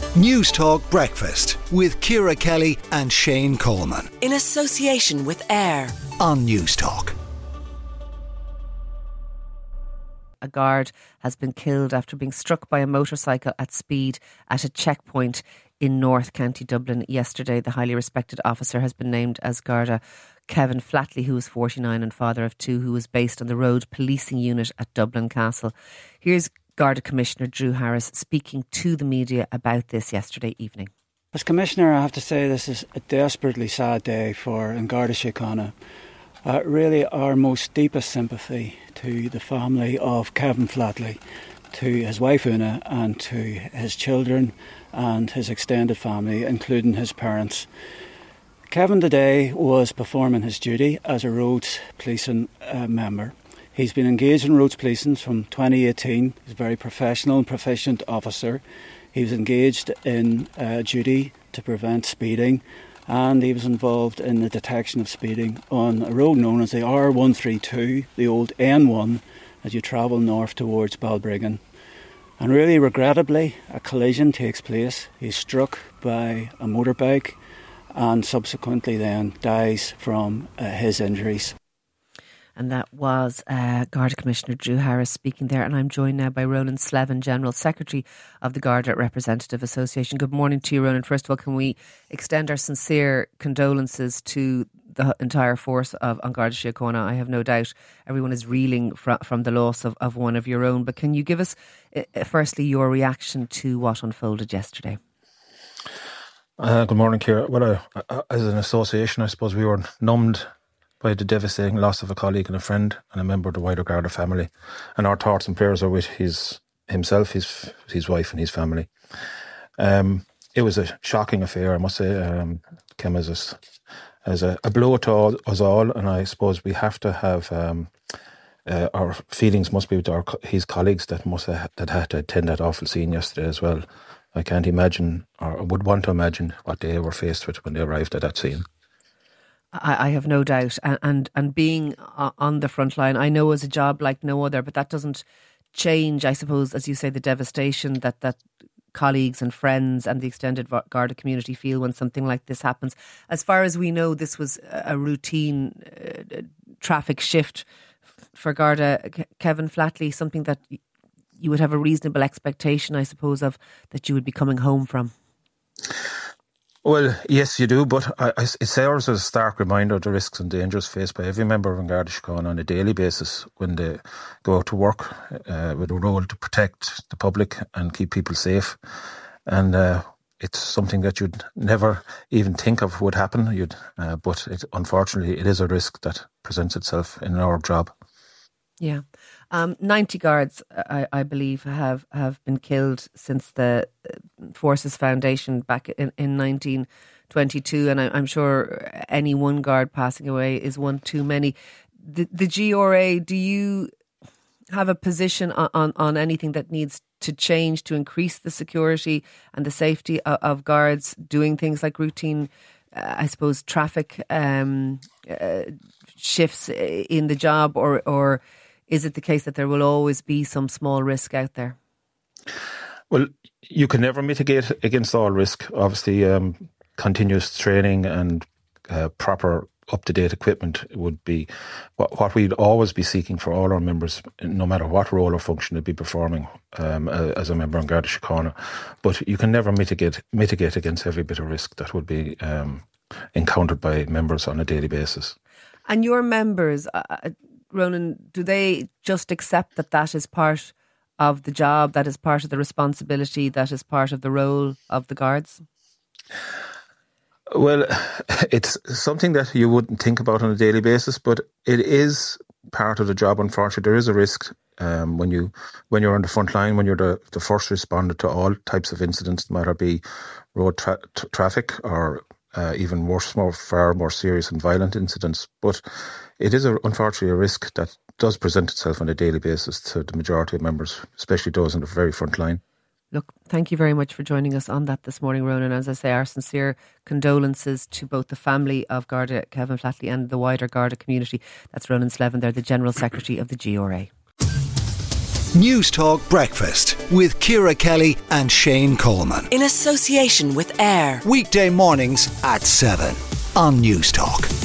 News Talk Breakfast with Ciara Kelly and Shane Coleman. In association with AIR on News Talk. A guard has been killed after being struck by a motorcycle at speed at a checkpoint in North County Dublin yesterday. The highly respected officer has been named as Garda Kevin Flatley, who was 49 and father of two, who was based on the road policing unit at Dublin Castle. Here's Garda Commissioner Drew Harris speaking to the media about this yesterday evening. As Commissioner, I have to say this is a desperately sad day for Garda Síochána. Really our most deepest sympathy to the family of Kevin Flatley, to his wife Una and to his children and his extended family, including his parents. Kevin today was performing his duty as a roads policing member. He's been engaged in roads policing from 2018. He's a very professional and proficient officer. He was engaged in duty to prevent speeding, and he was involved in the detection of speeding on a road known as the R132, the old N1, as you travel north towards Balbriggan. And really regrettably, a collision takes place. He's struck by a motorbike and subsequently then dies from his injuries. And that was Garda Commissioner Drew Harris speaking there. And I'm joined now by Ronan Slevin, General Secretary of the Garda Representative Association. Good morning to you, Ronan. First of all, can we extend our sincere condolences to the entire force of An Garda Síochána? I have no doubt everyone is reeling from the loss of one of your own. But can you give us, firstly, your reaction to what unfolded yesterday? Good morning, Ciara. Well, as an association, I suppose we were numbed by the devastating loss of a colleague and a friend and a member of the wider Garda family. And our thoughts and prayers are with himself, his wife and his family. It was a shocking affair, I must say. Came as a blow to us all, and I suppose we have to have our feelings must be with his colleagues that had to attend that awful scene yesterday as well. I can't imagine, or would want to imagine, what they were faced with when they arrived at that scene. I have no doubt. And being on the front line, I know is a job like no other, but that doesn't change, I suppose, as you say, the devastation that colleagues and friends and the extended Garda community feel when something like this happens. As far as we know, this was a routine traffic shift for Garda Kevin Flatley, something that you would have a reasonable expectation, I suppose, of that you would be coming home from. Well, yes, you do, but it serves as a stark reminder of the risks and dangers faced by every member of An Garda Síochána on a daily basis when they go out to work with a role to protect the public and keep people safe. And it's something that you'd never even think of would happen. But unfortunately, it is a risk that presents itself in our job. Yeah. 90 guards, I believe, have been killed since the Forces Foundation back in 1922. And I'm sure any one guard passing away is one too many. The GRA, do you have a position on anything that needs to change to increase the security and the safety of guards doing things like routine, I suppose, traffic shifts in the job, or is it the case that there will always be some small risk out there? Well, you can never mitigate against all risk. Obviously, continuous training and proper up-to-date equipment would be what we'd always be seeking for all our members, no matter what role or function they'd be performing as a member of Garda Síochána. But you can never mitigate against every bit of risk that would be encountered by members on a daily basis. And your members, Ronan, do they just accept that is part of the job, that is part of the responsibility, that is part of the role of the guards? Well, it's something that you wouldn't think about on a daily basis, but it is part of the job. Unfortunately, there is a risk when you're on the front line, when you're the first responder to all types of incidents, no matter be road traffic or even worse, far more serious and violent incidents. But it is unfortunately a risk that does present itself on a daily basis to the majority of members, especially those on the very front line. Look, thank you very much for joining us on that this morning, Ronan. As I say, our sincere condolences to both the family of Garda Kevin Flatley and the wider Garda community. That's Ronan Slevin, they're the General Secretary of the GRA. News Talk Breakfast with Ciara Kelly and Shane Coleman. In association with AIR. Weekday mornings at 7 on News Talk.